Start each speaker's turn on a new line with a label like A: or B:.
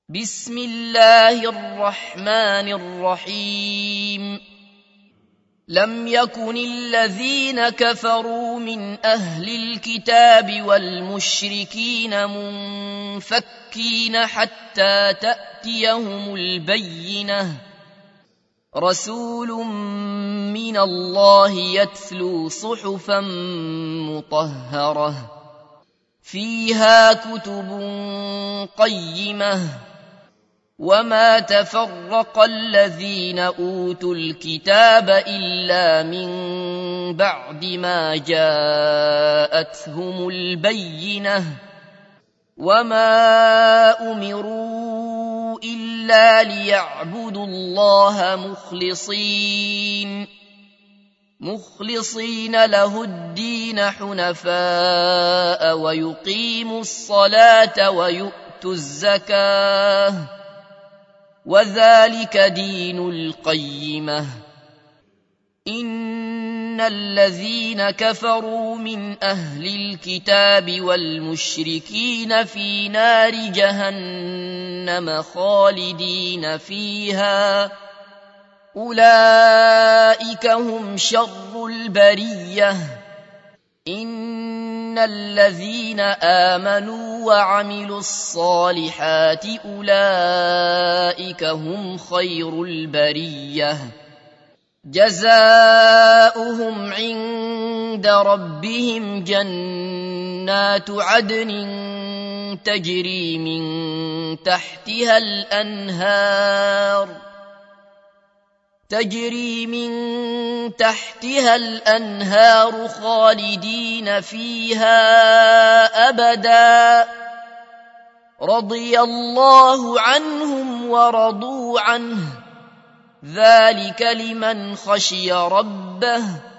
A: بسم الله الرحمن الرحيم. لم يكن الذين كفروا من أهل الكتاب والمشركين منفكين حتى تأتيهم البينة، رسول من الله يتلو صحفا مطهرة فيها كتب قيمة، وما تفرق الذين أوتوا الكتاب إلا من بعد ما جاءتهم البينة، وما أمروا إلا ليعبدوا الله مخلصين له الدين حنفاء ويقيموا الصلاة ويؤتوا الزكاة، وذلك دين القيمة. إن الذين كفروا من أهل الكتاب والمشركين في نار جهنم خالدين فيها، أولئك هم شر البرية. إن الذين آمنوا وعملوا الصالحات أولئك هم خير البرية، جزاؤهم عند ربهم جنات عدن تجري من تحتها الأنهار خالدين فيها أبدا، رضي الله عنهم ورضوا عنه، ذلك لمن خشي ربه.